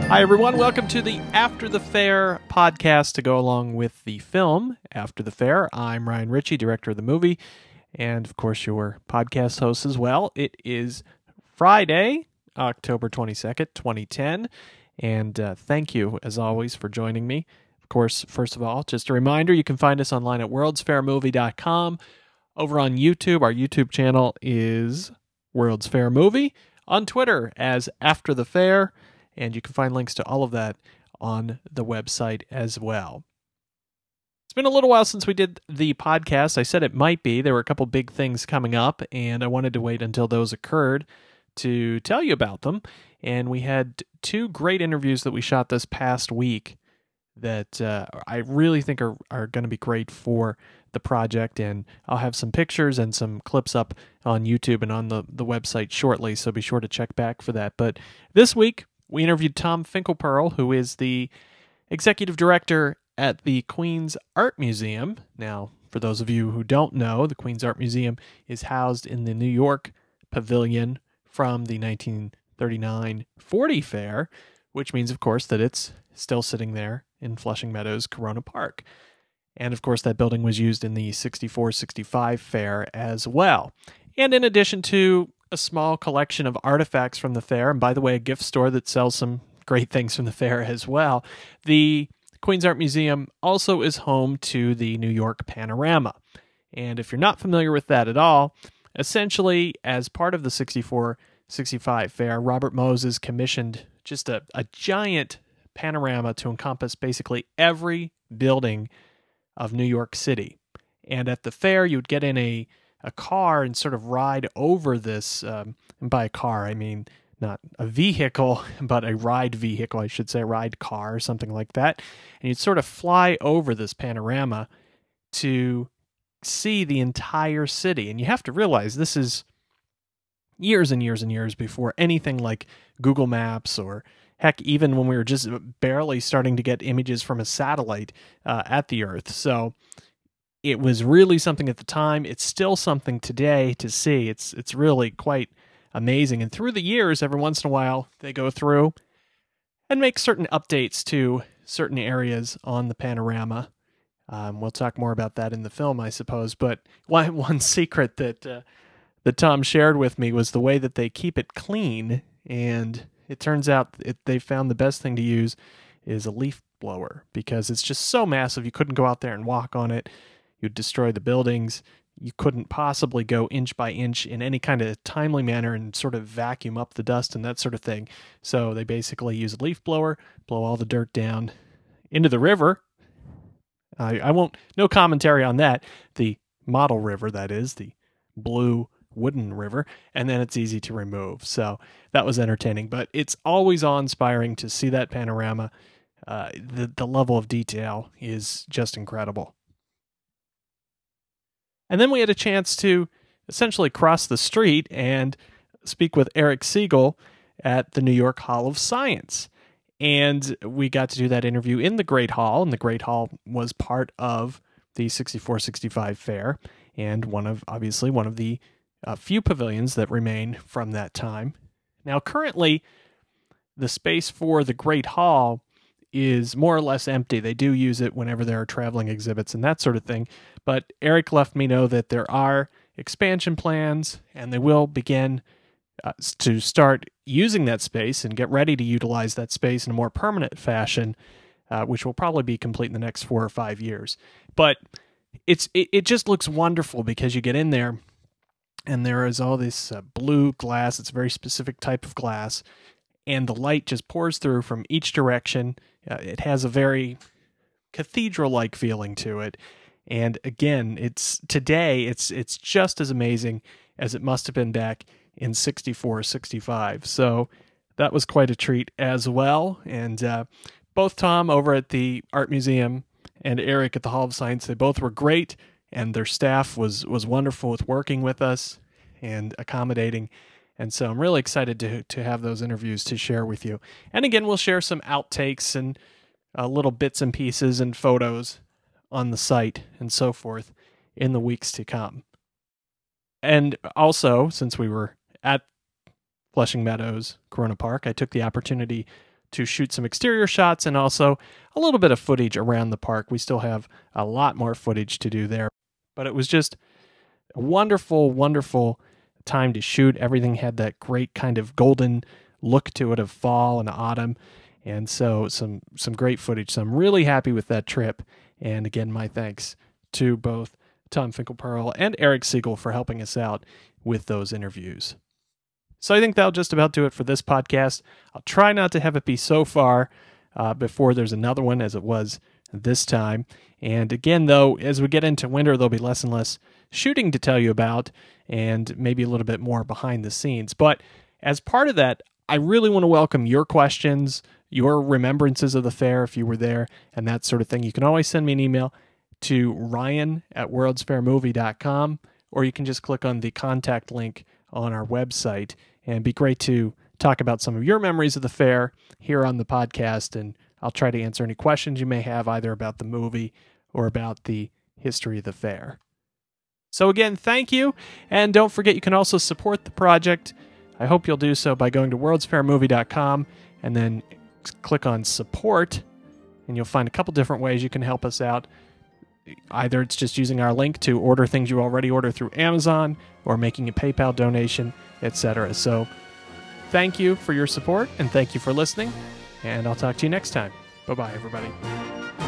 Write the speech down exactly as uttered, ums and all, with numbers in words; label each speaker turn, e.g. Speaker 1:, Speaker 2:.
Speaker 1: Hi, everyone. Welcome to the After the Fair podcast to go along with the film After the Fair. I'm Ryan Ritchie, director of the movie, and of course, your podcast host as well. It is Friday, October twenty-second, twenty ten, and uh, thank you, as always, for joining me. Of course, first of all, just a reminder, you can find us online at world's fair movie dot com. Over on YouTube, our YouTube channel is World's Fair Movie. On Twitter as After the Fair. And you can find links to all of that on the website as well. It's been a little while since we did the podcast. I said it might be. There were a couple big things coming up, and I wanted to wait until those occurred to tell you about them. And we had two great interviews that we shot this past week that uh, I really think are, are going to be great for the project. And I'll have some pictures and some clips up on YouTube and on the, the website shortly, so be sure to check back for that. But this week, we interviewed Tom Finkelpearl, who is the executive director at the Queen's Art Museum. Now, for those of you who don't know, the Queen's Art Museum is housed in the New York Pavilion from the nineteen thirty-nine forty Fair, which means, of course, that it's still sitting there in Flushing Meadows, Corona Park. And, of course, that building was used in the sixty-four sixty-five Fair as well. And in addition to a small collection of artifacts from the fair, and by the way, a gift store that sells some great things from the fair as well, the Queen's Art Museum also is home to the New York Panorama. And if you're not familiar with that at all, essentially, as part of the sixty-four sixty-five Fair, Robert Moses commissioned just a, a giant panorama to encompass basically every building of New York City. And at the fair, you would get in a a car and sort of ride over this, um, and by a car, I mean not a vehicle, but a ride vehicle, I should say, a ride car or something like that. And you'd sort of fly over this panorama to see the entire city. And you have to realize this is years and years and years before anything like Google Maps, or heck, even when we were just barely starting to get images from a satellite uh, at the Earth. So it was really something at the time. It's still something today to see. It's it's really quite amazing. And through the years, every once in a while, they go through and make certain updates to certain areas on the panorama. Um, we'll talk more about that in the film, I suppose. But one, one secret that, uh, that Tom shared with me was the way that they keep it clean. And it turns out it, they found the best thing to use is a leaf blower, because it's just so massive you couldn't go out there and walk on it. You'd destroy the buildings. You couldn't possibly go inch by inch in any kind of timely manner and sort of vacuum up the dust and that sort of thing. So they basically use a leaf blower, blow all the dirt down into the river. Uh, I won't, no commentary on that. The model river, that is, the blue wooden river, and then it's easy to remove. So that was entertaining, but it's always awe-inspiring to see that panorama. Uh, the, the level of detail is just incredible. And then we had a chance to essentially cross the street and speak with Eric Siegel at the New York Hall of Science. And we got to do that interview in the Great Hall, and the Great Hall was part of the sixty-four sixty-five Fair, and one of, obviously, one of the uh, few pavilions that remain from that time. Now, currently, the space for the Great Hall is more or less empty. They do use it whenever there are traveling exhibits and that sort of thing. But Eric left me know that there are expansion plans, and they will begin uh, to start using that space and get ready to utilize that space in a more permanent fashion, uh, which will probably be complete in the next four or five years. But it's it, it just looks wonderful, because you get in there and there is all this uh, blue glass. It's a very specific type of glass, and the light just pours through from each direction. Uh, it has a very cathedral-like feeling to it. And again, it's today, it's it's just as amazing as it must have been back in sixty-four sixty-five. So that was quite a treat as well. And uh, both Tom over at the Art Museum and Eric at the Hall of Science, they both were great, and their staff was was wonderful with working with us and accommodating. And so I'm really excited to to have those interviews to share with you. And again, we'll share some outtakes and uh, little bits and pieces and photos on the site and so forth in the weeks to come. And also, since we were at Flushing Meadows, Corona Park, I took the opportunity to shoot some exterior shots and also a little bit of footage around the park. We still have a lot more footage to do there. But it was just a wonderful, wonderful time to shoot. Everything had that great kind of golden look to it of fall and autumn. And so some some great footage. So I'm really happy with that trip. And again, my thanks to both Tom Finkelpearl and Eric Siegel for helping us out with those interviews. So I think that'll just about do it for this podcast. I'll try not to have it be so far uh, before there's another one as it was this time. And again, though, as we get into winter, there'll be less and less shooting to tell you about and maybe a little bit more behind the scenes. But as part of that, I really want to welcome your questions, your remembrances of the fair if you were there, and that sort of thing. You can always send me an email to ryan at world's fair movie dot com, or you can just click on the contact link on our website. And it'd be great to talk about some of your memories of the fair here on the podcast, and I'll try to answer any questions you may have either about the movie or about the history of the fair. So again, thank you, and don't forget you can also support the project. I hope you'll do so by going to world's fair movie dot com and then click on support, and you'll find a couple different ways you can help us out. Either it's just using our link to order things you already order through Amazon or making a PayPal donation, et cetera. So thank you for your support, and thank you for listening, and I'll talk to you next time. Bye-bye, everybody.